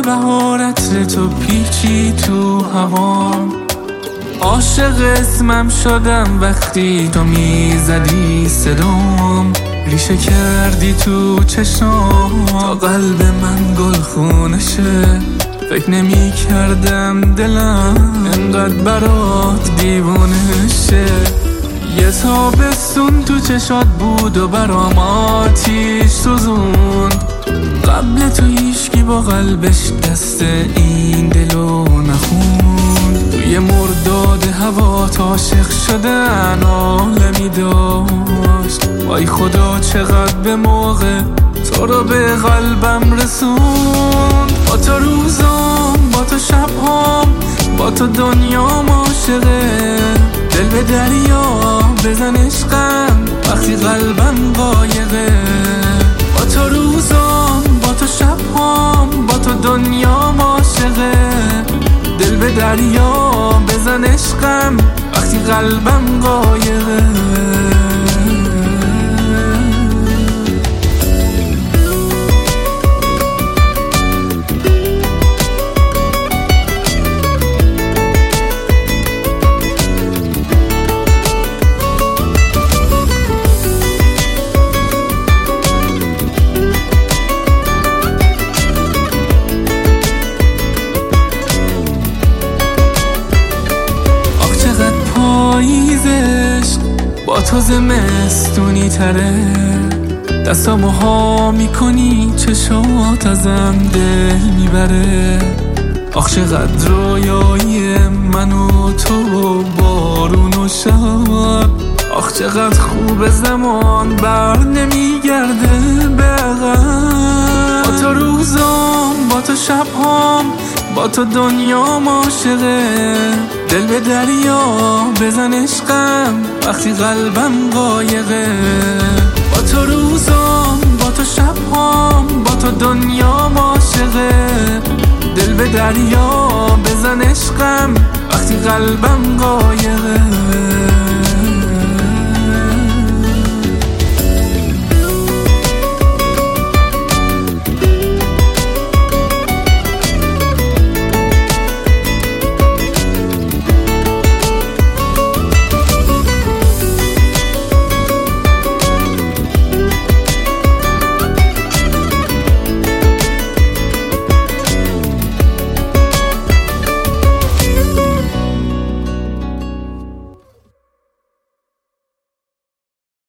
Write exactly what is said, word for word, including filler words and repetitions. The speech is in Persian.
بهار عطر تو پیچی تو هوام. عاشق اسمم شدم وقتی تو میزدی صدام. ریشه کردی تو چشام تا قلب من گلخونه شه. فکر نمی کردم دلم انقدر برات دیوونه شه. یه تابستون تو چشات بود و برام آتیش سوزوند. قبل تو هیچکی با قلبش دست این دلو نخوند. توی مرداد هوات عاشق شدن عالمی داشت. وای خدا چقدر به موقع تو رو به قلبم رسوند. با تو روزام، با تو شبهام، با تو دنیام عاشقه. دل به دریا بزن عشقم وقتی قلبم قایقه. با تو روزام، با تو شبهام، با تو دنیام عاشقه. دل به دریا بزن عشقم وقتی قلبم قایقه. با تو زمستونی تره. دستامو ها میکنی چشات ازم دل میبره. آخ چقدر رویایی من و تو بارون و شب. آخ چقدر خوب زمان بر نمیگرده به عقب. با تو روزام، با تو شبهام، با تو دنیام عاشقه. دل به دریا بزن عشقم وقتی قلبم قایقه. با تو روزام، با تو شبهام، با تو دنیام عاشقه. دل به دریا بزن عشقم وقتی قلبم قایقه.